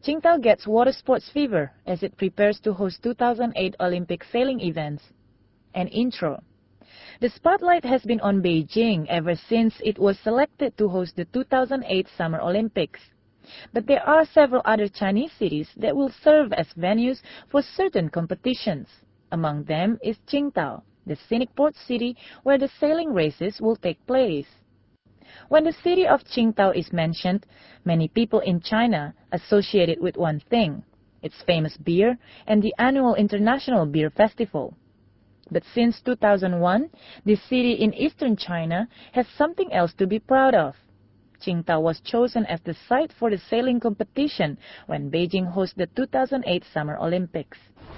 Qingdao gets water sports fever as it prepares to host 2008 Olympic sailing events. An intro. The spotlight has been on Beijing ever since it was selected to host the 2008 Summer Olympics. But there are several other Chinese cities that will serve as venues for certain competitions. Among them is Qingdao, the scenic port city where the sailing races will take place. When the city of Qingdao is mentioned, many people in China associate it with one thing: its famous beer and the annual International Beer Festival. But since 2001, this city in eastern China has something else to be proud of. Qingdao was chosen as the site for the sailing competition when Beijing hosted the 2008 Summer Olympics.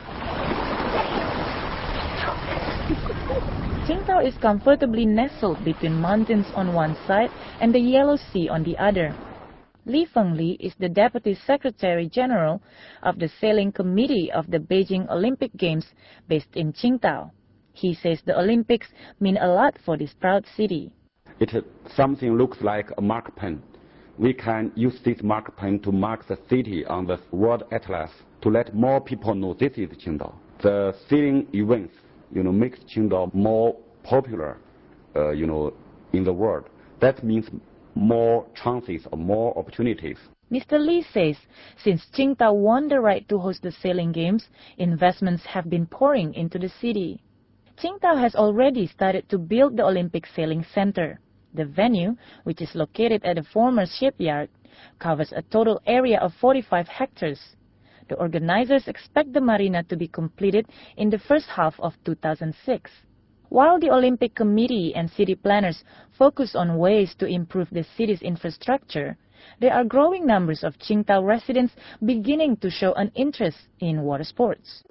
Qingdao is comfortably nestled between mountains on one side and the Yellow Sea on the other. Li Fengli is the Deputy Secretary General of the Sailing Committee of the Beijing Olympic Games based in Qingdao. He says the Olympics mean a lot for this proud city. Something looks like a mark pen. We can use this mark pen to mark the city on the World Atlas to let more people know this is Qingdao. The sailing events, makes Qingdao more popular, in the world. That means more chances or more opportunities. Mr. Li says since Qingdao won the right to host the sailing games, investments have been pouring into the city. Qingdao has already started to build the Olympic Sailing Center. The venue, which is located at a former shipyard, covers a total area of 45 hectares. The organizers expect the marina to be completed in the first half of 2006. While the Olympic Committee and city planners focus on ways to improve the city's infrastructure, there are growing numbers of Qingdao residents beginning to show an interest in water sports.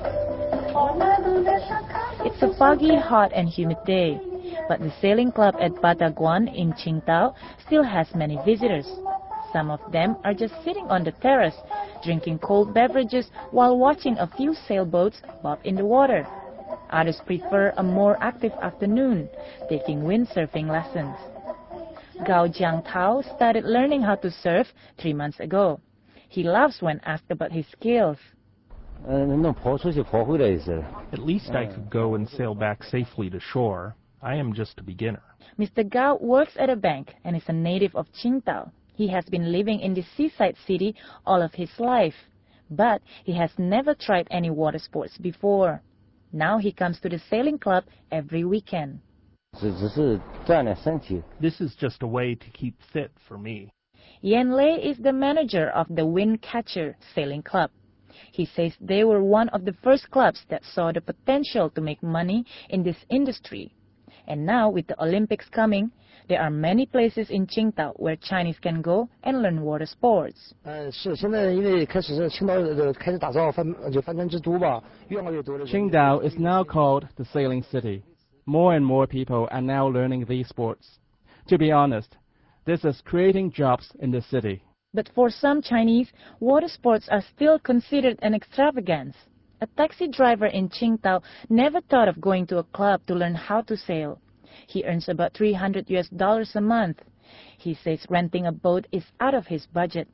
It's a foggy, hot and humid day, but the sailing club at Bataguan in Qingdao still has many visitors. Some of them are just sitting on the terrace, drinking cold beverages while watching a few sailboats bob in the water. Others prefer a more active afternoon, taking windsurfing lessons. Gao Jiangtao started learning how to surf 3 months ago. He laughs when asked about his skills. At least I could go and sail back safely to shore. I am just a beginner. Mr. Gao works at a bank and is a native of Qingdao. He has been living in this seaside city all of his life, but he has never tried any water sports before. Now he comes to the sailing club every weekend. This is just a way to keep fit for me. Yan Lei is the manager of the Windcatcher Sailing Club. He says they were one of the first clubs that saw the potential to make money in this industry. And now, with the Olympics coming, there are many places in Qingdao where Chinese can go and learn water sports. Qingdao is now called the Sailing City. More and more people are now learning these sports. To be honest, this is creating jobs in the city. But for some Chinese, water sports are still considered an extravagance. A taxi driver in Qingdao never thought of going to a club to learn how to sail. He earns about $300 a month. He says renting a boat is out of his budget.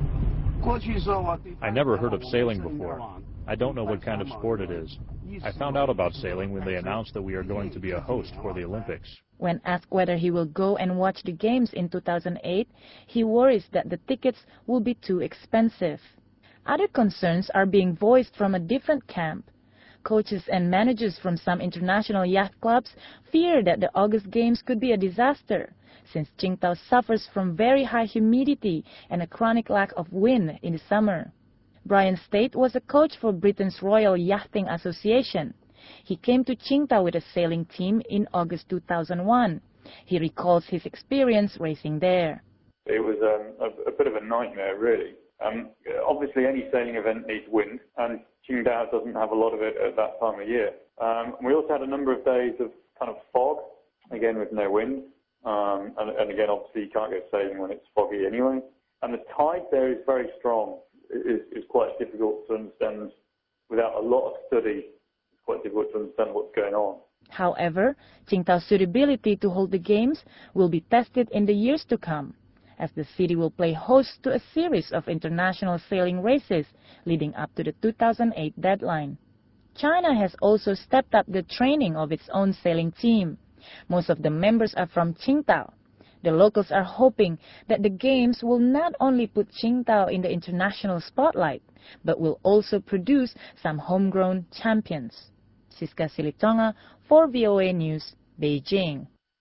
I never heard of sailing before. I don't know what kind of sport it is. I found out about sailing when they announced that we are going to be a host for the Olympics. When asked whether he will go and watch the games in 2008, he worries that the tickets will be too expensive. Other concerns are being voiced from a different camp. Coaches and managers from some international yacht clubs fear that the August Games could be a disaster, since Qingdao suffers from very high humidity and a chronic lack of wind in the summer. Brian State was a coach for Britain's Royal Yachting Association. He came to Qingdao with a sailing team in August 2001. He recalls his experience racing there. It was a bit of a nightmare, really. Obviously, any sailing event needs wind, and Qingdao doesn't have a lot of it at that time of year. We also had a number of days of kind of fog, again with no wind, and again, obviously, you can't go sailing when it's foggy anyway. And the tide there is very strong. It's quite difficult to understand without a lot of study. It's quite difficult to understand what's going on. However, Qingdao's suitability to hold the games will be tested in the years to come. as the city will play host to a series of international sailing races leading up to the 2008 deadline. China has also stepped up the training of its own sailing team. Most of the members are from Qingdao. The locals are hoping that the Games will not only put Qingdao in the international spotlight, but will also produce some homegrown champions. Siska Silitonga for VOA News, Beijing.